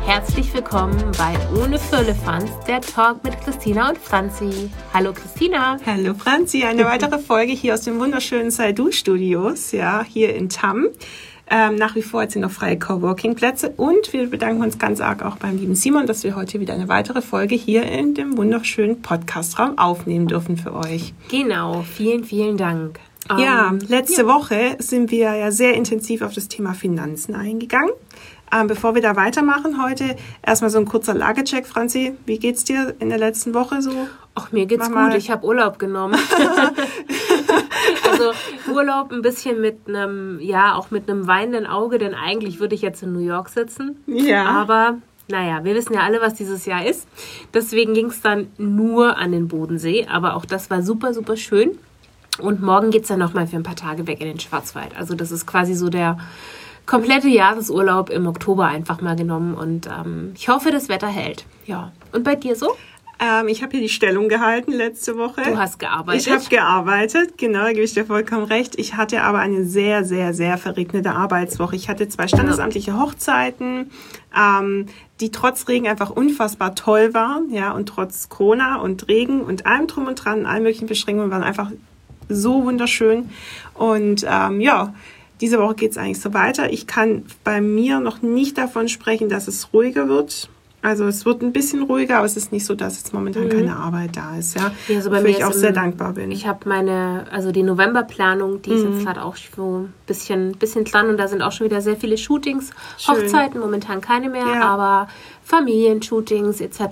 herzlich willkommen bei Ohne Firlefanz, der Talk mit Christina und Franzi. Hallo Christina. Hallo Franzi, eine weitere Folge hier aus den wunderschönen Saidu-Studios, ja, hier in Tamm. Nach wie vor sind noch freie Coworking-Plätze und wir bedanken uns ganz arg auch beim lieben Simon, dass wir heute wieder eine weitere Folge hier in dem wunderschönen Podcast-Raum aufnehmen dürfen für euch. Genau, vielen, vielen Dank. Ja, letzte Woche sind wir ja sehr intensiv auf das Thema Finanzen eingegangen. Bevor wir da weitermachen heute, erstmal so ein kurzer Lagecheck, Franzi. Wie geht's dir in der letzten Woche so? Ach, mir geht's gut. Ich habe Urlaub genommen. Also Urlaub ein bisschen mit einem, ja, auch mit einem weinenden Auge, denn eigentlich würde ich jetzt in New York sitzen. Ja. Aber naja, wir wissen ja alle, was dieses Jahr ist. Deswegen ging es dann nur an den Bodensee. Aber auch das war super, super schön. Und morgen geht's dann nochmal für ein paar Tage weg in den Schwarzwald. Also das ist quasi so der komplette Jahresurlaub im Oktober einfach mal genommen. Und ich hoffe, das Wetter hält. Ja. Und bei dir so? Ich habe hier die Stellung gehalten letzte Woche. Du hast gearbeitet? Ich habe gearbeitet, genau, da gebe ich dir vollkommen recht. Ich hatte aber eine sehr, sehr, sehr verregnete Arbeitswoche. Ich hatte 2 standesamtliche Hochzeiten, die trotz Regen einfach unfassbar toll waren, ja, und trotz Corona und Regen und allem drum und dran, allen möglichen Beschränkungen waren einfach so wunderschön. Und ja, diese Woche geht es eigentlich so weiter. Ich kann bei mir noch nicht davon sprechen, dass es ruhiger wird. Also es wird ein bisschen ruhiger, aber es ist nicht so, dass jetzt momentan keine Arbeit da ist. Ja, also bei wofür mir ich auch sehr dankbar bin. Ich habe die Novemberplanung, die ist jetzt gerade auch so ein bisschen dran und da sind auch schon wieder sehr viele Shootings. Schön. Hochzeiten momentan keine mehr, ja. Aber Familienshootings etc.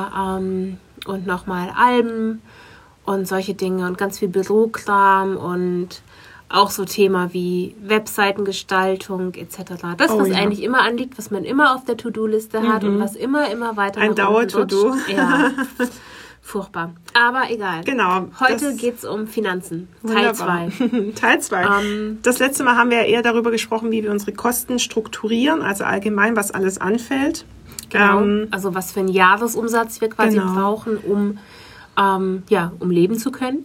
Und nochmal Alben und solche Dinge und ganz viel Bürokram und auch so Thema wie Webseitengestaltung etc. Das, was eigentlich immer anliegt, was man immer auf der To-Do-Liste hat und was immer weiter ein Dauer-To-Do. Ja, furchtbar. Aber egal. Genau. Heute geht es um Finanzen. Teil 2. Teil 2. Das letzte Mal haben wir eher darüber gesprochen, wie wir unsere Kosten strukturieren, also allgemein, was alles anfällt. Genau. Also was für einen Jahresumsatz wir quasi brauchen, um leben zu können.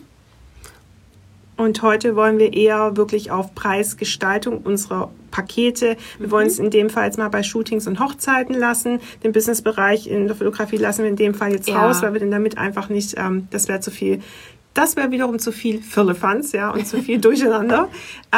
Und heute wollen wir eher wirklich auf Preisgestaltung unserer Pakete. Wir wollen es in dem Fall jetzt mal bei Shootings und Hochzeiten lassen. Den Businessbereich in der Fotografie lassen wir in dem Fall jetzt raus, weil wir denn damit einfach nicht, das wäre zu viel. Das wäre wiederum zu viel Firlefanz, ja, und zu viel Durcheinander.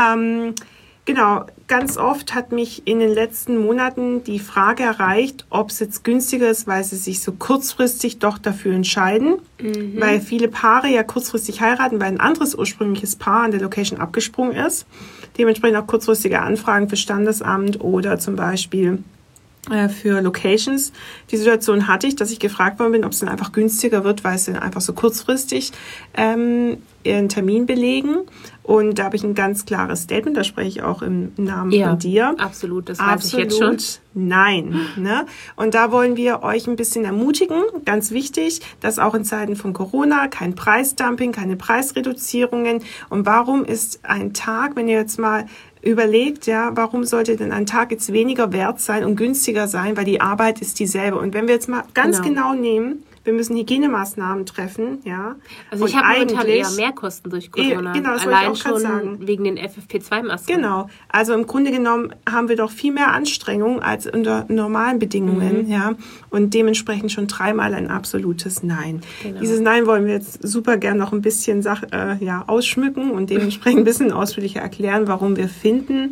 Genau, ganz oft hat mich in den letzten Monaten die Frage erreicht, ob es jetzt günstiger ist, weil sie sich so kurzfristig doch dafür entscheiden, weil viele Paare ja kurzfristig heiraten, weil ein anderes ursprüngliches Paar an der Location abgesprungen ist. Dementsprechend auch kurzfristige Anfragen für Standesamt oder zum Beispiel für Locations. Die Situation hatte ich, dass ich gefragt worden bin, ob es dann einfach günstiger wird, weil sie einfach so kurzfristig ihren Termin belegen. Und da habe ich ein ganz klares Statement, da spreche ich auch im Namen von dir. Absolut, das weiß ich jetzt schon. Nein. Ne? Und da wollen wir euch ein bisschen ermutigen, ganz wichtig, dass auch in Zeiten von Corona kein Preisdumping, keine Preisreduzierungen. Und warum ist ein Tag, wenn ihr jetzt mal überlegt, ja, warum sollte denn ein Tag jetzt weniger wert sein und günstiger sein, weil die Arbeit ist dieselbe. Und wenn wir jetzt mal ganz genau nehmen, wir müssen Hygienemaßnahmen treffen, ja. Also ich habe momentan eher mehr Kosten durch Corona. Genau, das allein wollte ich auch schon sagen. Wegen den FFP2-Masken. Genau. Also im Grunde genommen haben wir doch viel mehr Anstrengung als unter normalen Bedingungen, ja. Und dementsprechend schon 3-mal ein absolutes Nein. Genau. Dieses Nein wollen wir jetzt super gern noch ein bisschen ausschmücken und dementsprechend ein bisschen ausführlicher erklären, warum wir finden,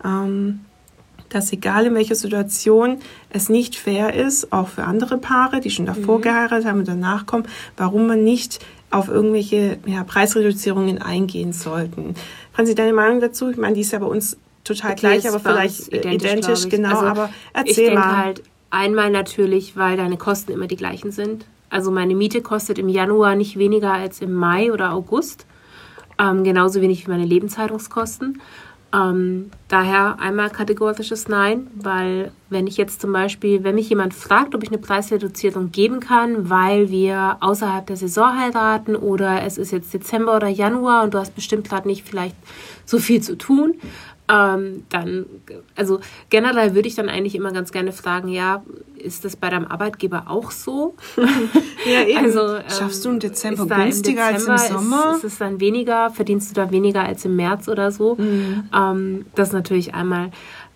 dass egal in welcher Situation es nicht fair ist, auch für andere Paare, die schon davor geheiratet haben und danach kommen, warum man nicht auf irgendwelche Preisreduzierungen eingehen sollten. Franzi, deine Meinung dazu? Ich meine, die ist ja bei uns total gleich, aber vielleicht identisch genau. Also aber erzähl ich denke mal. Halt einmal natürlich, weil deine Kosten immer die gleichen sind. Also meine Miete kostet im Januar nicht weniger als im Mai oder August. Genauso wenig wie meine Lebenshaltungskosten. Daher einmal kategorisches Nein, weil wenn mich jemand fragt, ob ich eine Preisreduzierung geben kann, weil wir außerhalb der Saison heiraten oder es ist jetzt Dezember oder Januar und du hast bestimmt gerade nicht vielleicht so viel zu tun, dann, also generell würde ich dann eigentlich immer ganz gerne fragen, ja, ist das bei deinem Arbeitgeber auch so? Ja, eben. Also, schaffst du im Dezember günstiger als im Sommer? Ist es dann weniger? Verdienst du da weniger als im März oder so? Das ist natürlich einmal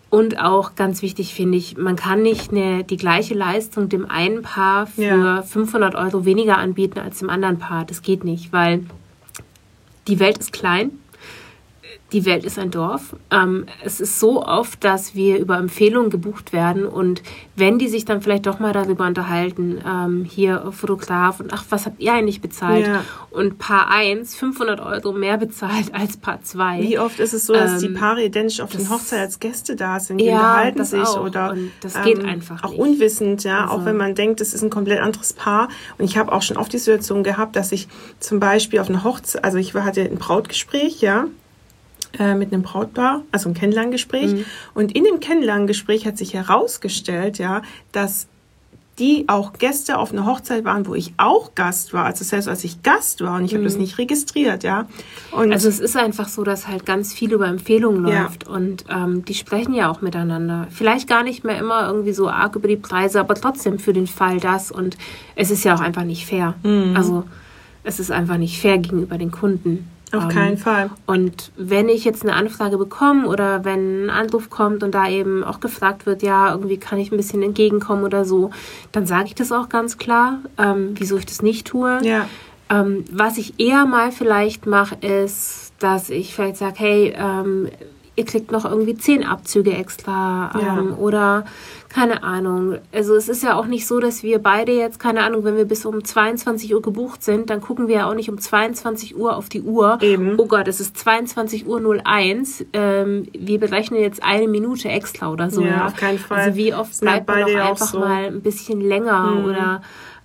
Und auch ganz wichtig finde ich, man kann nicht die gleiche Leistung dem einen Paar für 500 Euro weniger anbieten als dem anderen Paar. Das geht nicht, weil die Welt ist klein. Die Welt ist ein Dorf. Es ist so oft, dass wir über Empfehlungen gebucht werden und wenn die sich dann vielleicht doch mal darüber unterhalten, hier Fotograf und ach, was habt ihr eigentlich bezahlt? Ja. Und Paar 1 500 Euro mehr bezahlt als Paar 2. Wie oft ist es so, dass die Paare identisch auf den Hochzeit als Gäste da sind, die unterhalten sich auch. Oder und das geht einfach auch nicht. Unwissend, ja, auch wenn man denkt, das ist ein komplett anderes Paar. Und ich habe auch schon oft die Situation gehabt, dass ich zum Beispiel auf einer Hochzeit, also ich hatte ein Brautgespräch, mit einem Brautpaar, also ein Kennenlerngespräch. Und in dem Kennenlerngespräch hat sich herausgestellt, dass die auch Gäste auf einer Hochzeit waren, wo ich auch Gast war. Also selbst als ich Gast war und ich habe das nicht registriert, Und also es ist einfach so, dass halt ganz viel über Empfehlungen läuft und die sprechen ja auch miteinander. Vielleicht gar nicht mehr immer irgendwie so arg über die Preise, aber trotzdem für den Fall das. Und es ist ja auch einfach nicht fair. Also es ist einfach nicht fair gegenüber den Kunden. Auf keinen Fall. Und wenn ich jetzt eine Anfrage bekomme oder wenn ein Anruf kommt und da eben auch gefragt wird, ja, irgendwie kann ich ein bisschen entgegenkommen oder so, dann sage ich das auch ganz klar, wieso ich das nicht tue. Ja. Was ich eher mal vielleicht mache, ist, dass ich vielleicht sage, hey, ihr kriegt noch irgendwie 10 Abzüge extra oder keine Ahnung. Also es ist ja auch nicht so, dass wir beide jetzt, keine Ahnung, wenn wir bis um 22 Uhr gebucht sind, dann gucken wir ja auch nicht um 22 Uhr auf die Uhr. Eben. Oh Gott, es ist 22:01 Uhr. Wir berechnen jetzt 1 Minute extra oder so. Ja, auf keinen Fall. Also wie oft bleibt man noch einfach so mal ein bisschen länger oder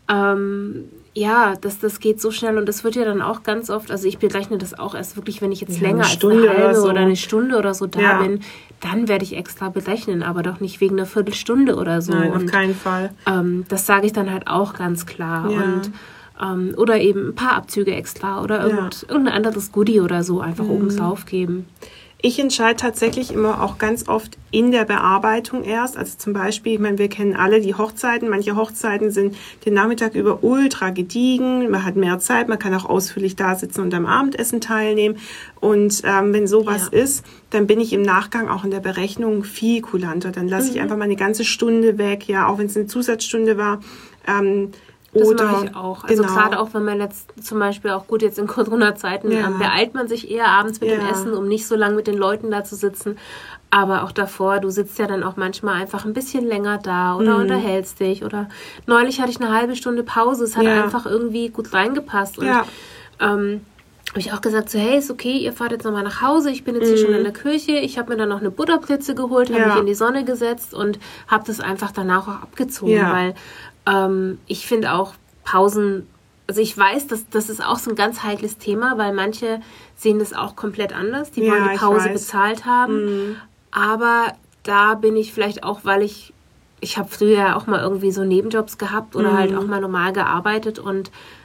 das geht so schnell und das wird ja dann auch ganz oft, also ich berechne das auch erst wirklich, wenn ich jetzt länger als eine halbe oder eine Stunde oder so da bin, dann werde ich extra berechnen, aber doch nicht wegen einer Viertelstunde oder so. Nein, und, auf keinen Fall. Das sage ich dann halt auch ganz klar und oder eben ein paar Abzüge extra oder irgendein anderes Goodie oder so einfach oben drauf geben. Ich entscheide tatsächlich immer auch ganz oft in der Bearbeitung erst. Also zum Beispiel, ich meine, wir kennen alle die Hochzeiten. Manche Hochzeiten sind den Nachmittag über ultra gediegen. Man hat mehr Zeit, man kann auch ausführlich da sitzen und am Abendessen teilnehmen. Und wenn sowas ist, dann bin ich im Nachgang auch in der Berechnung viel kulanter. Dann lasse ich einfach mal eine ganze Stunde weg, auch wenn es eine Zusatzstunde war. Das mache ich auch. Also gerade auch, wenn man jetzt zum Beispiel auch gut jetzt in Corona-Zeiten beeilt man sich eher abends mit dem Essen, um nicht so lange mit den Leuten da zu sitzen. Aber auch davor, du sitzt ja dann auch manchmal einfach ein bisschen länger da oder unterhältst dich. Oder neulich hatte ich eine halbe Stunde Pause. Es hat einfach irgendwie gut reingepasst. Und habe ich auch gesagt, so hey, ist okay, ihr fahrt jetzt nochmal nach Hause. Ich bin jetzt hier schon in der Küche. Ich habe mir dann noch eine Butterpritze geholt, habe mich in die Sonne gesetzt und habe das einfach danach auch abgezogen, weil ich finde auch Pausen, also ich weiß, dass das ist auch so ein ganz heikles Thema, weil manche sehen das auch komplett anders. Die wollen die Pause bezahlt haben. Aber da bin ich vielleicht auch, weil ich habe früher auch mal irgendwie so Nebenjobs gehabt oder halt auch mal normal gearbeitet und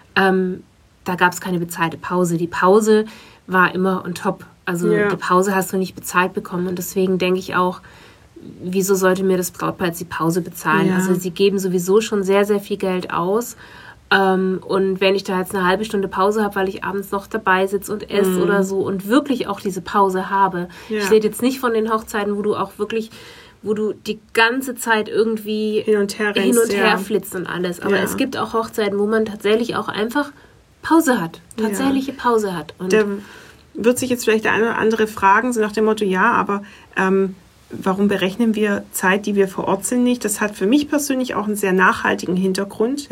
da gab es keine bezahlte Pause. Die Pause war immer on top. Also die Pause hast du nicht bezahlt bekommen und deswegen denke ich auch, wieso sollte mir das Brautpaar jetzt die Pause bezahlen? Also sie geben sowieso schon sehr, sehr viel Geld aus. Und wenn ich da jetzt eine halbe Stunde Pause habe, weil ich abends noch dabei sitze und esse oder so und wirklich auch diese Pause habe. Ich rede jetzt nicht von den Hochzeiten, wo du auch wirklich, wo du die ganze Zeit irgendwie hin und her flitzt und alles. Aber es gibt auch Hochzeiten, wo man tatsächlich auch einfach Pause hat. Tatsächliche Pause hat. Und da wird sich jetzt vielleicht der eine oder andere fragen, so nach dem Motto, aber warum berechnen wir Zeit, die wir vor Ort sind, nicht? Das hat für mich persönlich auch einen sehr nachhaltigen Hintergrund,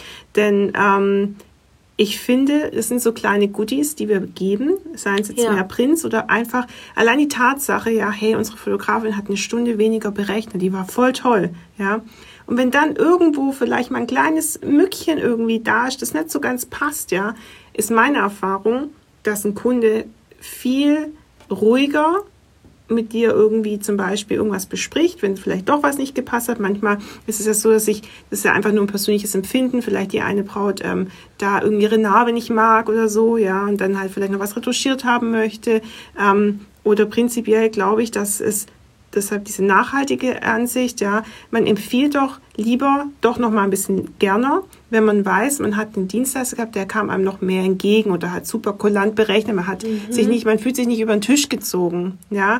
denn ich finde, es sind so kleine Goodies, die wir geben, seien es jetzt mehr Prints oder einfach allein die Tatsache, hey, unsere Fotografin hat eine Stunde weniger berechnet, die war voll toll, Und wenn dann irgendwo vielleicht mal ein kleines Mückchen irgendwie da ist, das nicht so ganz passt, ist meine Erfahrung, dass ein Kunde viel ruhiger mit dir irgendwie zum Beispiel irgendwas bespricht, wenn vielleicht doch was nicht gepasst hat. Manchmal ist es ja so, das ist ja einfach nur ein persönliches Empfinden, vielleicht die eine Braut da irgendwie ihre Narbe nicht mag oder so, und dann halt vielleicht noch was retuschiert haben möchte. Oder prinzipiell glaube ich, dass es deshalb diese nachhaltige Ansicht, man empfiehlt doch lieber doch noch mal ein bisschen gerne, wenn man weiß, man hat einen Dienstleister gehabt, der kam einem noch mehr entgegen oder hat super kulant berechnet, man fühlt sich nicht über den Tisch gezogen,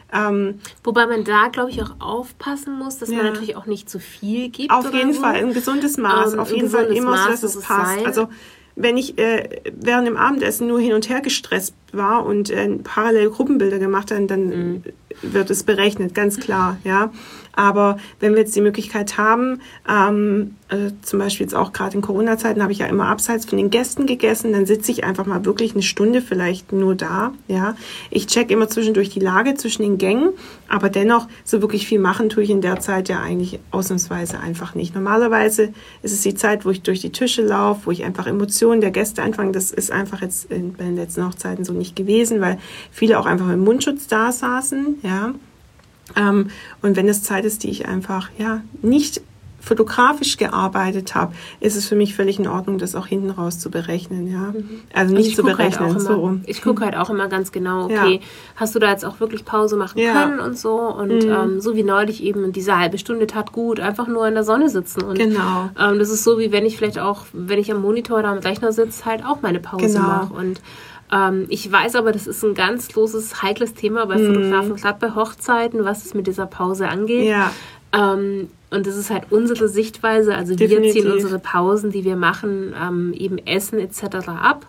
Wobei man da, glaube ich, auch aufpassen muss, dass man natürlich auch nicht zu viel gibt. Auf jeden Fall, ein gesundes Maß. Auf jeden Fall immer so, dass es passt. Also wenn ich während dem Abendessen nur hin und her gestresst war und parallel Gruppenbilder gemacht habe, dann wird es berechnet, ganz klar, ja. Aber wenn wir jetzt die Möglichkeit haben, zum Beispiel jetzt auch gerade in Corona-Zeiten habe ich ja immer abseits von den Gästen gegessen, dann sitze ich einfach mal wirklich eine Stunde vielleicht nur da, ja. Ich check immer zwischendurch die Lage zwischen den Gängen, aber dennoch so wirklich viel machen tue ich in der Zeit ja eigentlich ausnahmsweise einfach nicht. Normalerweise ist es die Zeit, wo ich durch die Tische laufe, wo ich einfach Emotionen der Gäste einfange. Das ist einfach jetzt bei den letzten Hochzeiten so nicht gewesen, weil viele auch einfach mit Mundschutz da saßen, ja. Und wenn es Zeit ist, die ich einfach nicht fotografisch gearbeitet habe, ist es für mich völlig in Ordnung, das auch hinten raus zu berechnen, ja. Also nicht zu berechnen, halt so rum. Ich gucke halt auch immer ganz genau, okay, hast du da jetzt auch wirklich Pause machen können und so und so wie neulich eben diese halbe Stunde tat gut, einfach nur in der Sonne sitzen und das ist so, wie wenn ich vielleicht auch, wenn ich am Monitor oder am Rechner sitze, halt auch meine Pause mache und ich weiß aber, das ist ein ganz loses, heikles Thema bei Fotografen, gerade bei Hochzeiten, was es mit dieser Pause angeht. Ja. Und das ist halt unsere Sichtweise. Also wir ziehen unsere Pausen, die wir machen, eben Essen etc. ab.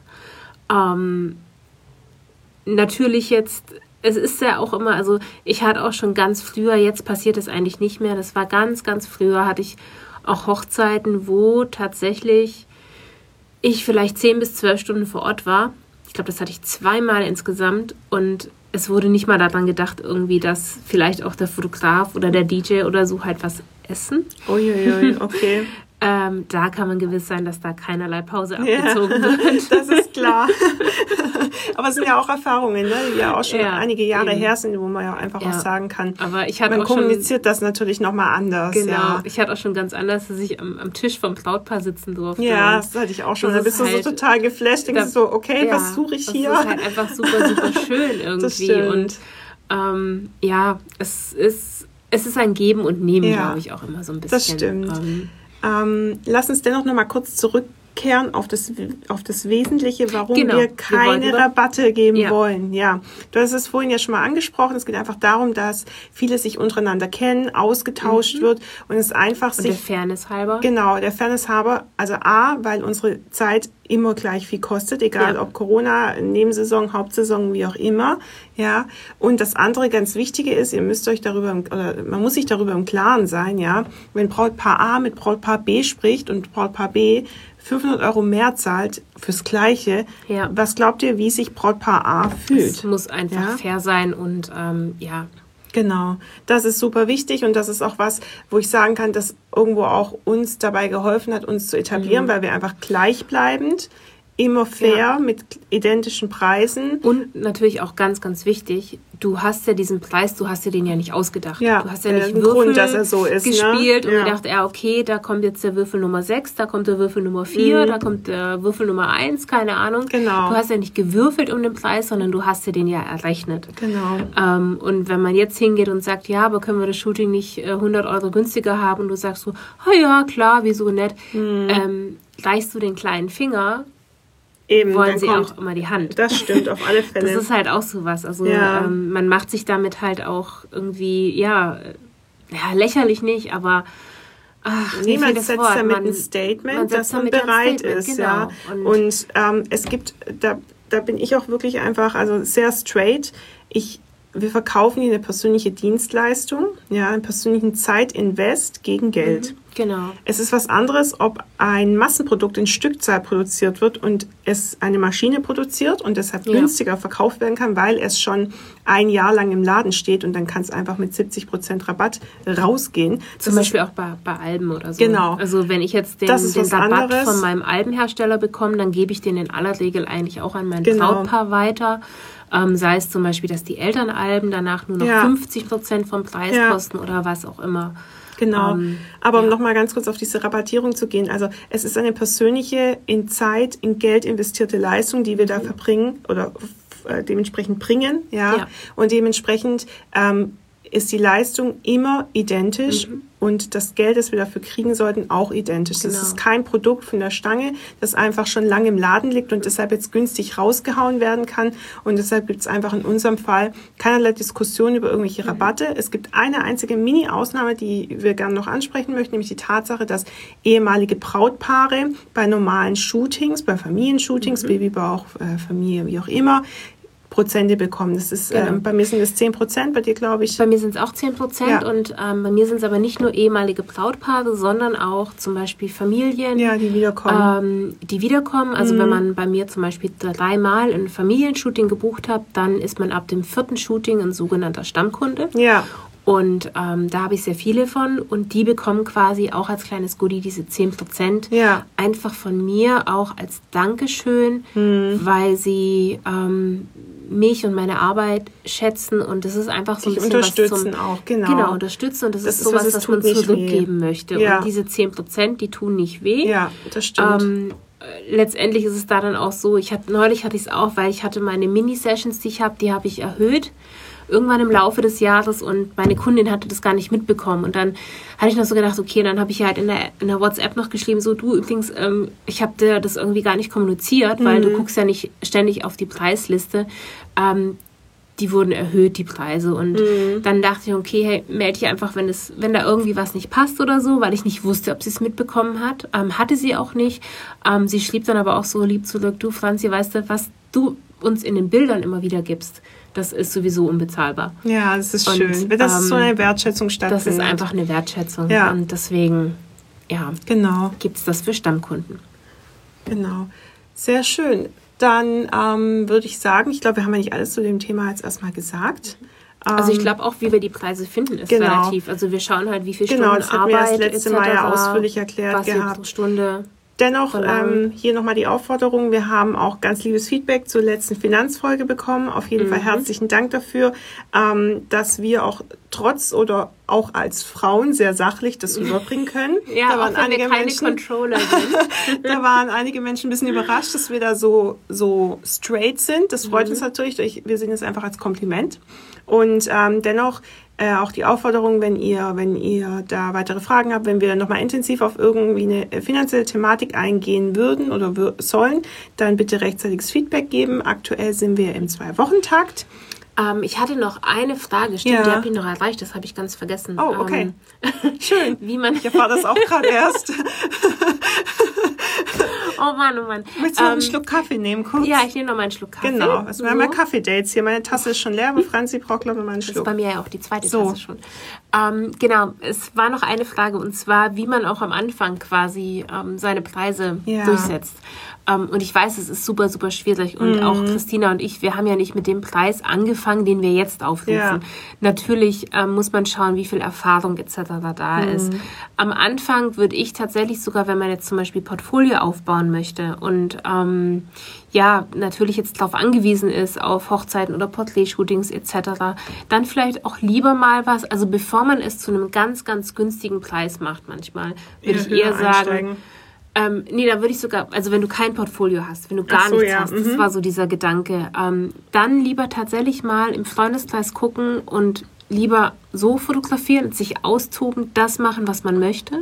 Natürlich jetzt, es ist ja auch immer, also ich hatte auch schon ganz früher, jetzt passiert es eigentlich nicht mehr, das war ganz, ganz früher, hatte ich auch Hochzeiten, wo tatsächlich ich vielleicht 10 bis 12 Stunden vor Ort war. Ich glaube, das hatte ich 2-mal insgesamt und es wurde nicht mal daran gedacht, irgendwie, dass vielleicht auch der Fotograf oder der DJ oder so halt was essen. Uiuiui, okay. Da kann man gewiss sein, dass da keinerlei Pause abgezogen wird. Das ist klar. Aber es sind ja auch Erfahrungen, ne, die ja auch schon einige Jahre her sind, wo man ja einfach auch sagen kann, aber man kommuniziert das natürlich nochmal anders. Genau, ja. Ich hatte auch schon ganz anders, dass ich am Tisch vom Brautpaar sitzen durfte. Ja, das hatte ich auch schon. Da bist du so total geflasht, denkst du so, okay, was suche ich hier? Das ist halt einfach super, super schön irgendwie. Und es ist ein Geben und Nehmen, glaube ich, auch immer so ein bisschen. Das stimmt. Lass uns dennoch noch mal kurz zurückkehren auf das Wesentliche, warum wir keine Rabatte geben wollen. Ja, du hast es vorhin ja schon mal angesprochen. Es geht einfach darum, dass viele sich untereinander kennen, ausgetauscht wird und es einfach und der Fairness halber. Genau, der Fairness halber. Also weil unsere Zeit immer gleich viel kostet, egal ob Corona, Nebensaison, Hauptsaison, wie auch immer. Ja, und das andere ganz Wichtige ist, man muss sich darüber im Klaren sein, ja, wenn Brautpaar A mit Brautpaar B spricht und Brautpaar B 500 € mehr zahlt fürs Gleiche. Ja. Was glaubt ihr, wie sich Brautpaar A fühlt? Es muss einfach fair sein und Genau, das ist super wichtig und das ist auch was, wo ich sagen kann, dass irgendwo auch uns dabei geholfen hat, uns zu etablieren, weil wir einfach gleichbleibend, immer fair mit identischen Preisen. Und natürlich auch ganz, ganz wichtig, du hast ja diesen Preis, du hast dir den ja nicht ausgedacht. Ja, du hast ja nicht Würfel Grund, dass er so ist, gespielt und gedacht, okay, da kommt jetzt der Würfel Nummer 6, da kommt der Würfel Nummer 4, da kommt der Würfel Nummer 1, keine Ahnung. Genau. Du hast ja nicht gewürfelt um den Preis, sondern du hast dir den ja errechnet. Genau. Und wenn man jetzt hingeht und sagt, ja, aber können wir das Shooting nicht 100 € günstiger haben und du sagst so, ja, klar, wieso nicht, reichst du den kleinen Finger, eben, wollen sie auch immer die Hand. Das stimmt, auf alle Fälle. Das ist halt auch sowas. Also man macht sich damit halt auch irgendwie, lächerlich nicht, aber niemand setzt damit ein Statement, dass man bereit ist. Genau. Ja. Und es gibt, da bin ich auch wirklich einfach, also sehr straight, wir verkaufen hier eine persönliche Dienstleistung, einen persönlichen Zeitinvest gegen Geld. Genau. Es ist was anderes, ob ein Massenprodukt in Stückzahl produziert wird und es eine Maschine produziert und deshalb günstiger verkauft werden kann, weil es schon ein Jahr lang im Laden steht und dann kann es einfach mit 70% Rabatt rausgehen. Zum Beispiel auch bei Alben oder so. Genau. Also wenn ich jetzt den Rabatt von meinem Albenhersteller bekomme, dann gebe ich den in aller Regel eigentlich auch an mein Brautpaar weiter. Sei es zum Beispiel, dass die Elternalben danach nur noch 50% vom Preis kosten oder was auch immer. Genau, aber um nochmal ganz kurz auf diese Rabattierung zu gehen, also es ist eine persönliche, in Zeit, in Geld investierte Leistung, die wir da verbringen oder dementsprechend bringen, und dementsprechend ist die Leistung immer identisch und das Geld, das wir dafür kriegen sollten, auch identisch. Das ist kein Produkt von der Stange, das einfach schon lange im Laden liegt und deshalb jetzt günstig rausgehauen werden kann. Und deshalb gibt es einfach in unserem Fall keinerlei Diskussion über irgendwelche Rabatte. Es gibt eine einzige Mini-Ausnahme, die wir gerne noch ansprechen möchten, nämlich die Tatsache, dass ehemalige Brautpaare bei normalen Shootings, bei Familienshootings, Babybauch, Familie, wie auch immer, Prozente bekommen. Das ist, bei mir sind es 10%, bei dir glaube ich. Bei mir sind es auch 10% und bei mir sind es aber nicht nur ehemalige Brautpaare, sondern auch zum Beispiel Familien. Die wiederkommen. Also wenn man bei mir zum Beispiel 3-mal ein Familienshooting gebucht hat, dann ist man ab dem 4. Shooting ein sogenannter Stammkunde. Ja. Und da habe ich sehr viele von und die bekommen quasi auch als kleines Goodie diese 10% einfach von mir auch als Dankeschön, weil sie mich und meine Arbeit schätzen und das ist einfach so ein bisschen unterstützen was auch, genau, unterstützen und das ist sowas, was man zurückgeben möchte. Und diese 10%, die tun nicht weh. Ja, das stimmt. Letztendlich ist es da dann auch so, neulich hatte ich es auch, weil ich hatte meine Mini-Sessions, die habe ich erhöht. Irgendwann im Laufe des Jahres und meine Kundin hatte das gar nicht mitbekommen. Und dann hatte ich noch so gedacht, okay, dann habe ich halt in der WhatsApp noch geschrieben, so du übrigens, ich habe dir das irgendwie gar nicht kommuniziert, weil du guckst ja nicht ständig auf die Preisliste. Die wurden erhöht, die Preise. Und dann dachte ich, okay, hey, melde dich einfach, wenn da irgendwie was nicht passt oder so, weil ich nicht wusste, ob sie es mitbekommen hat. Hatte sie auch nicht. Sie schrieb dann aber auch so lieb zurück, du Franzi, weißt du, was du uns in den Bildern immer wieder gibst, das ist sowieso unbezahlbar. Ja, das ist schön. Wenn das so eine Wertschätzung stattfindet. Das ist einfach eine Wertschätzung. Ja. Und deswegen, gibt es das für Stammkunden. Genau. Sehr schön. Dann würde ich sagen, ich glaube, wir haben ja nicht alles zu dem Thema jetzt erstmal gesagt. Also ich glaube auch, wie wir die Preise finden, ist relativ. Also wir schauen halt, wie viel Stunden Arbeit, das hatten wir das letzte Mal ja ausführlich erklärt gehabt. Pro Stunde. Dennoch hier nochmal die Aufforderung, wir haben auch ganz liebes Feedback zur letzten Finanzfolge bekommen. Auf jeden Fall herzlichen Dank dafür, dass wir auch trotz oder auch als Frauen sehr sachlich das rüberbringen können. Ja, da waren auch wenn wir keine Controller sind. Da waren einige Menschen ein bisschen überrascht, dass wir da so straight sind. Das freut uns natürlich. Wir sehen es einfach als Kompliment. Und dennoch auch die Aufforderung, wenn ihr da weitere Fragen habt, wenn wir nochmal intensiv auf irgendwie eine finanzielle Thematik eingehen würden oder sollen, dann bitte rechtzeitiges Feedback geben. Aktuell sind wir im 2-Wochen-Takt. Ich hatte noch eine Frage, stimmt, die habe ich noch erreicht, das habe ich ganz vergessen. Oh, okay. Schön. Ich erfahre das auch gerade erst. Oh Mann. Möchtest du noch einen Schluck Kaffee nehmen, kurz? Ja, ich nehme noch mal einen Schluck Kaffee. Genau, also wir haben ja Kaffee-Dates hier. Meine Tasse ist schon leer, aber Franzi braucht, glaube ich, mal einen Schluck. Das ist bei mir ja auch die zweite Tasse schon. Genau, es war noch eine Frage und zwar, wie man auch am Anfang quasi seine Preise durchsetzt. Und ich weiß, es ist super, super schwierig. Und auch Christina und ich, wir haben ja nicht mit dem Preis angefangen, den wir jetzt aufrufen. Ja. Natürlich muss man schauen, wie viel Erfahrung etc. da ist. Am Anfang würde ich tatsächlich sogar, wenn man jetzt zum Beispiel Portfolio aufbauen möchte und natürlich jetzt darauf angewiesen ist, auf Hochzeiten oder Porträtshootings etc., dann vielleicht auch lieber mal was, also bevor man es zu einem ganz, ganz günstigen Preis macht manchmal, würde ich eher sagen, da würde ich sogar, also wenn du kein Portfolio hast, wenn du gar nichts hast, das war so dieser Gedanke, dann lieber tatsächlich mal im Freundeskreis gucken und lieber so fotografieren und sich austoben, das machen, was man möchte.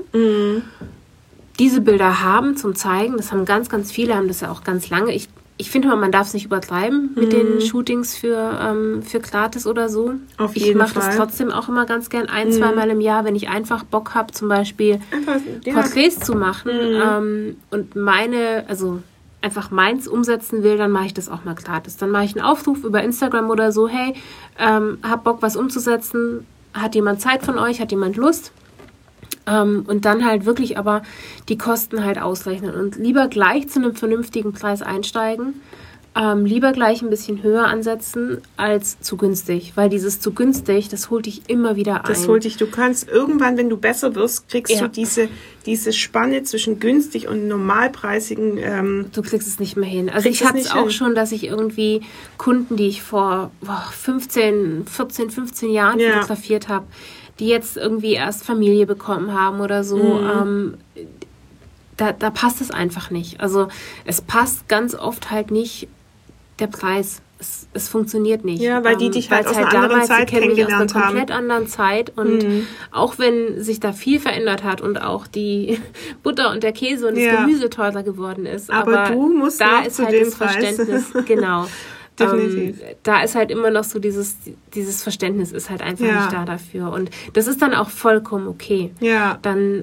Diese Bilder haben zum Zeigen, das haben ganz, ganz viele, haben das ja auch ganz lange. Ich finde mal, man darf es nicht übertreiben mit den Shootings für gratis oder so. Ich mache das trotzdem auch immer ganz gern 1-2 Mal im Jahr, wenn ich einfach Bock habe, zum Beispiel Porträts zu machen und einfach meins umsetzen will, dann mache ich das auch mal gratis. Dann mache ich einen Aufruf über Instagram oder so, hey, hab Bock, was umzusetzen, hat jemand Zeit von euch, hat jemand Lust? Und dann halt wirklich aber die Kosten halt ausrechnen und lieber gleich zu einem vernünftigen Preis einsteigen, lieber gleich ein bisschen höher ansetzen als zu günstig, weil dieses zu günstig, das holt dich immer wieder ein. Das holt dich, du kannst irgendwann, wenn du besser wirst, kriegst du diese Spanne zwischen günstig und normalpreisigen. Du kriegst es nicht mehr hin. Also ich hatte es auch schon, dass ich irgendwie Kunden, die ich vor 15 Jahren fotografiert habe, die jetzt irgendwie erst Familie bekommen haben oder so, da passt es einfach nicht. Also es passt ganz oft halt nicht der Preis. es funktioniert nicht. Ja, weil die dich halt aus einer anderen damals, Zeit die kennen mich aus kennengelernt einer haben. komplett anderen Zeit und auch wenn sich da viel verändert hat und auch die Butter und der Käse und das Gemüse teurer geworden ist, aber du musst da noch ist zu halt dem das Preis. Verständnis, genau. Definitiv. Da ist halt immer noch so dieses Verständnis ist halt einfach nicht da dafür. Und das ist dann auch vollkommen okay. Ja. Dann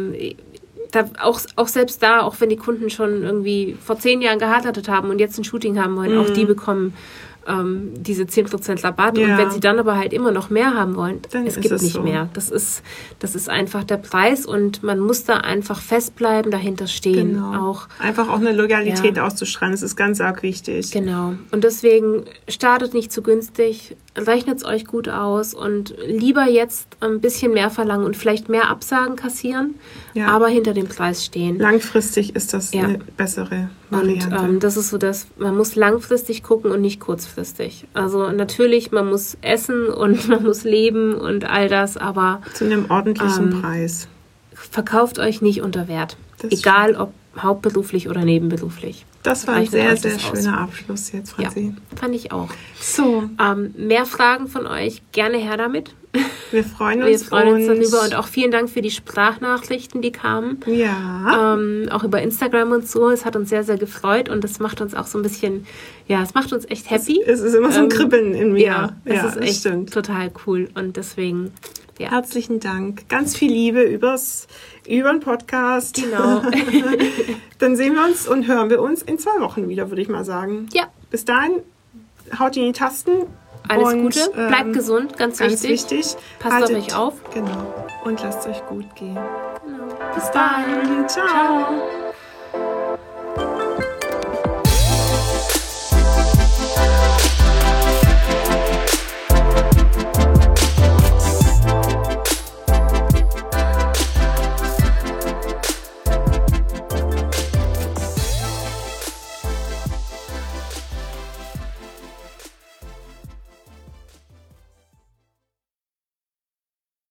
auch selbst da, auch wenn die Kunden schon irgendwie vor 10 Jahren geheiratet haben und jetzt ein Shooting haben wollen, auch die bekommen diese 10% Rabatt. Und wenn sie dann aber halt immer noch mehr haben wollen, dann es gibt nicht so. mehr. Das ist einfach der Preis und man muss da einfach festbleiben, dahinter stehen. Genau. Einfach auch eine Loyalität auszustrahlen, das ist ganz arg wichtig. Genau. Und deswegen startet nicht zu günstig, rechnet es euch gut aus und lieber jetzt ein bisschen mehr verlangen und vielleicht mehr Absagen kassieren, aber hinter dem Preis stehen. Langfristig ist das eine bessere Variante. Und das ist so, dass man muss langfristig gucken und nicht kurzfristig. Also natürlich, man muss essen und man muss leben und all das, aber zu einem ordentlichen Preis. Verkauft euch nicht unter Wert. Egal ob hauptberuflich oder nebenberuflich. Das war ein sehr, sehr schöner Abschluss jetzt, Francine. Ja, fand ich auch. So. Mehr Fragen von euch, gerne her damit. Wir freuen uns. Wir freuen uns darüber und auch vielen Dank für die Sprachnachrichten, die kamen. Ja. Auch über Instagram und so. Es hat uns sehr, sehr gefreut und das macht uns auch so ein bisschen, es macht uns echt happy. Es ist immer so ein Kribbeln in mir. Es ist echt total cool und deswegen, Herzlichen Dank. Ganz viel Liebe über den Podcast. Genau. Dann sehen wir uns und hören wir uns in 2 Wochen wieder, würde ich mal sagen. Ja. Bis dahin, haut in die Tasten. Alles Gute. Bleibt gesund, ganz wichtig. Passt auf euch auf. Genau. Und lasst euch gut gehen. Genau. Bis dann. Ciao.